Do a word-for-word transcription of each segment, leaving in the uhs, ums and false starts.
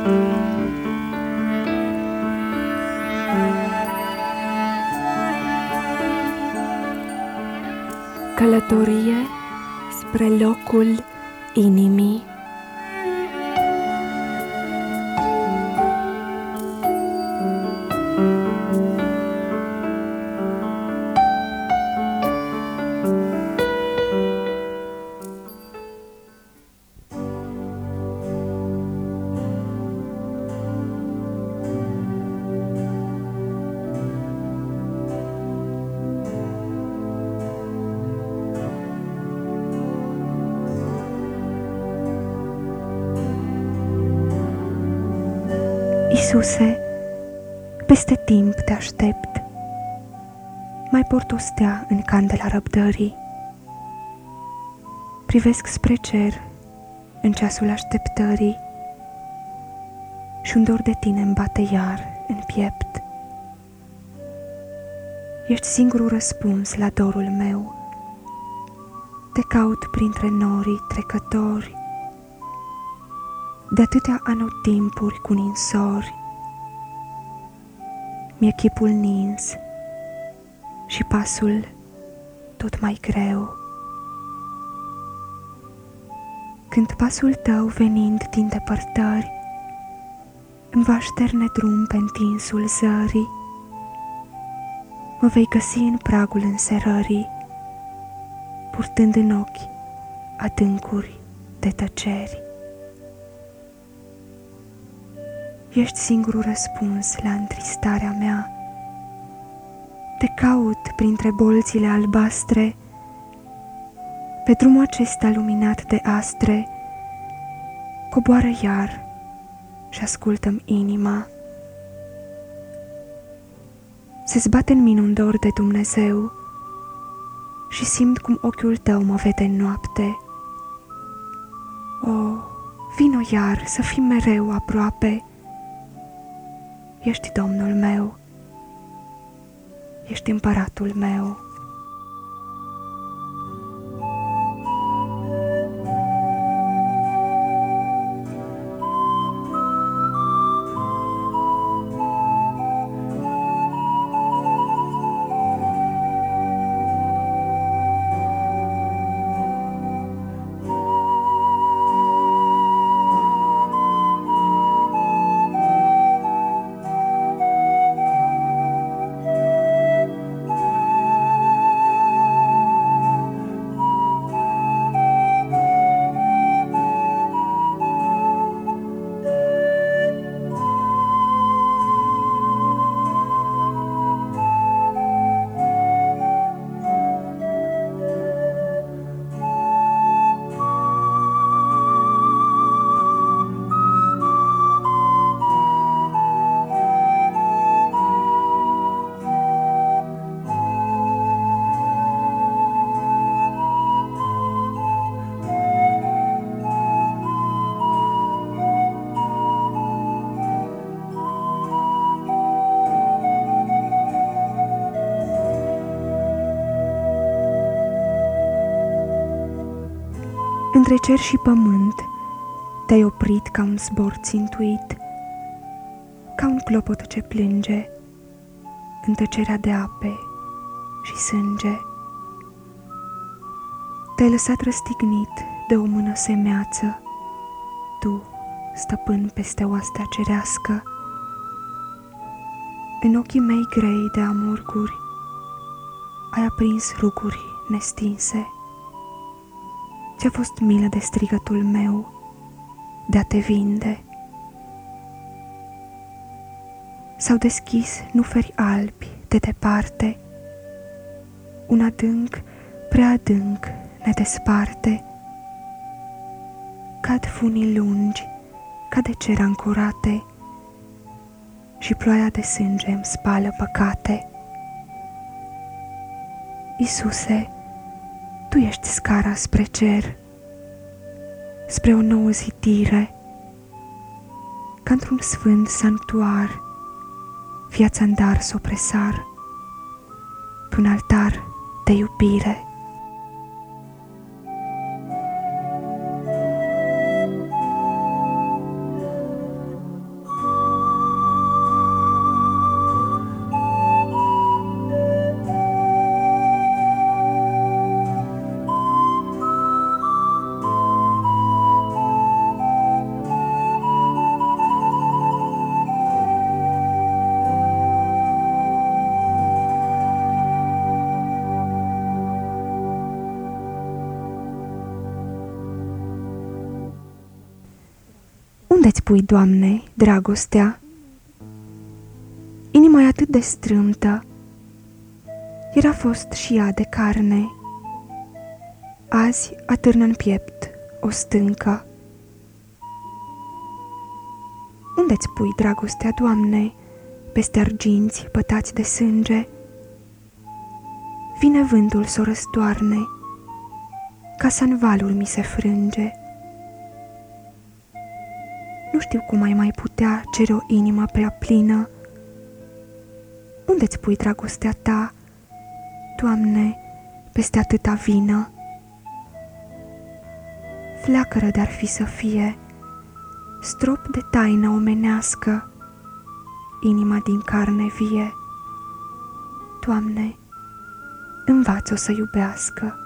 Călătorie spre locul inimii. Iisuse, peste timp te aștept, mai port o stea în candela răbdării. Privesc spre cer în ceasul așteptării și un dor de tine îmi bate iar în piept. Ești singurul răspuns la dorul meu, te caut printre norii trecători, de atâtea anotimpuri cu ninsori. Mi-e chipul nins și pasul tot mai greu. Când pasul tău venind din depărtări îmi va șterne drum pe întinsul zării, mă vei găsi în pragul înserării, purtând în ochi adâncuri de tăceri. Ești singurul răspuns la întristarea mea, te caut printre bolțile albastre, pe drumul acesta luminat de astre, coboară iar și ascultă-mi inima. Se zbate în mine un dor de Dumnezeu și simt cum ochiul tău mă vede în noapte. O, vino iar să fim mereu aproape. Ești Domnul meu, ești împăratul meu. Între cer și pământ te-ai oprit ca un zbor țintuit, ca un clopot ce plânge în tăcerea de ape și sânge. Te-ai lăsat răstignit de o mână semeață, tu, stăpân peste oastea cerească. În ochii mei grei de amurguri ai aprins ruguri nestinse. Ți-a fost milă de strigătul meu de a te vinde. S-au deschis nuferi albi de departe, un adânc prea adânc ne desparte. Cad funii lungi ca de cer ancorate și ploaia de sânge îmi spală păcate. Iisuse, Tu ești scara spre cer, spre o nouă zidire, ca într-un sfânt sanctuar, viața-n dar s-o presar pe un altar de iubire. Unde-ți pui, Doamne, dragostea? Inima e atât de strâmtă, era fost și ea de carne. Azi atârnă în piept o stâncă. Unde-ți pui, dragostea, Doamne, peste arginți pătați de sânge? Vine vântul s-o răstoarne, casa în valul mi se frânge. Nu știu cum ai mai putea cere o inimă prea plină. Unde-ți pui, dragostea ta, Doamne, peste atâta vină? Flacără de-ar fi să fie, strop de taină omenească, inima din carne vie. Doamne, învață-o să iubească.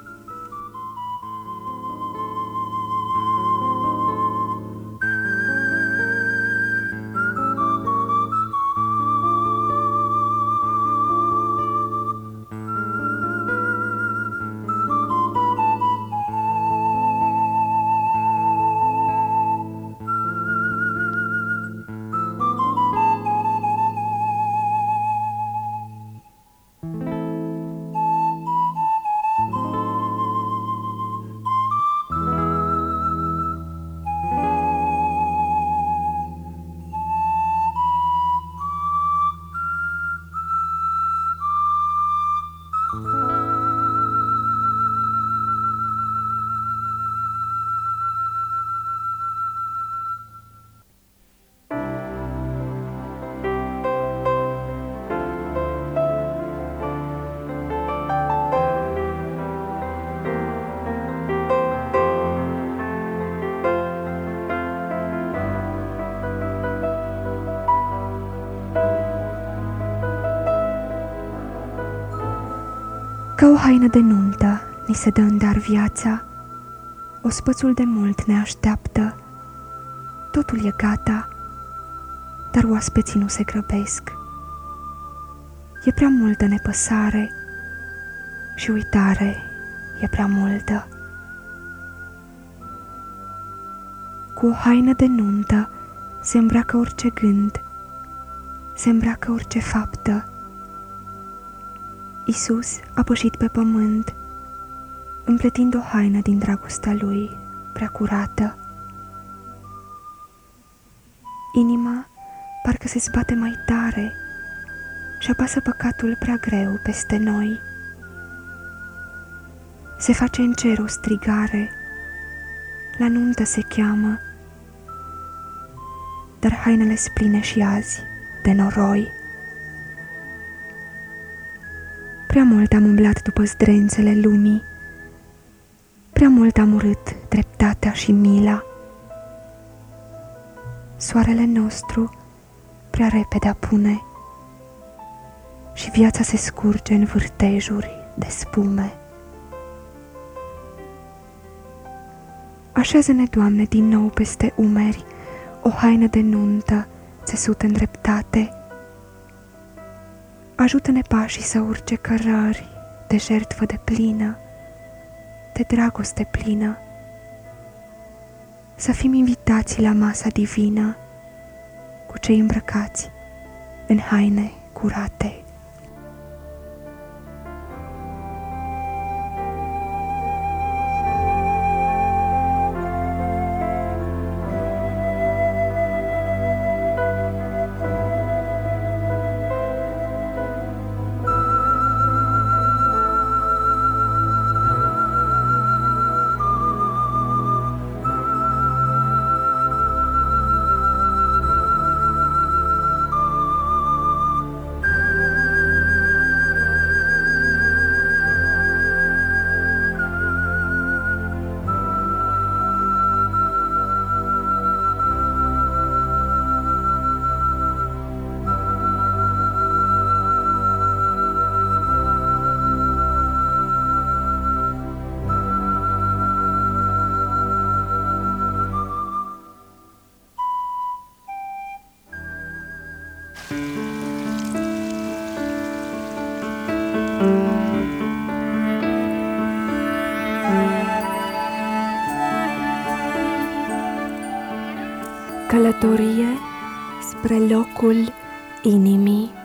Ca o haină de nuntă ni se dă în dar viața, ospățul de mult ne așteaptă, totul e gata, dar oaspeții nu se grăbesc. E prea multă nepăsare și uitare e prea multă. Cu o haină de nuntă se îmbracă orice gând, se îmbracă orice faptă. Iisus a pășit pe pământ, împletind o haină din dragostea Lui prea curată. Inima parcă se zbate mai tare și apasă păcatul prea greu peste noi. Se face în cer o strigare, la nuntă se cheamă, dar hainele spline și azi de noroi. Prea mult am umblat după zdrențele lumii, prea mult am urât dreptatea și mila. Soarele nostru prea repede apune și viața se scurge în vârtejuri de spume. Așează-ne, Doamne, din nou peste umeri o haină de nuntă țesută în dreptate. Ajută-ne pașii să urce cărări de jertfă de plină, de dragoste plină, să fim invitați la masa divină cu cei îmbrăcați în haine curate. călătorie spre locul inimii.